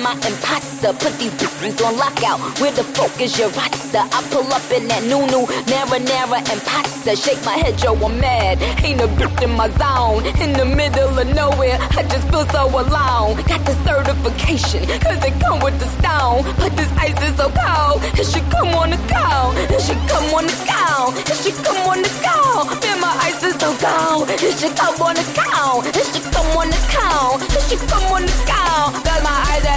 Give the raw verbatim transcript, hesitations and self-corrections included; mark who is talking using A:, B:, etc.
A: my imposter. Put these bitches on lockout. Where the fuck is your roster? I pull up in that new new Nara Nara imposter. Shake my head, yo, I'm mad. Ain't a bitch in my zone. In the middle of nowhere, I just feel so alone. Got the certification, cause it come with the stone. But this ice is so cold, it should come on the cold. It should come on the cold. It should come on the cold. Man, my ice is so cold, it should come on the cold. It should come on the cold. It should come on the cold. Cause my eyes are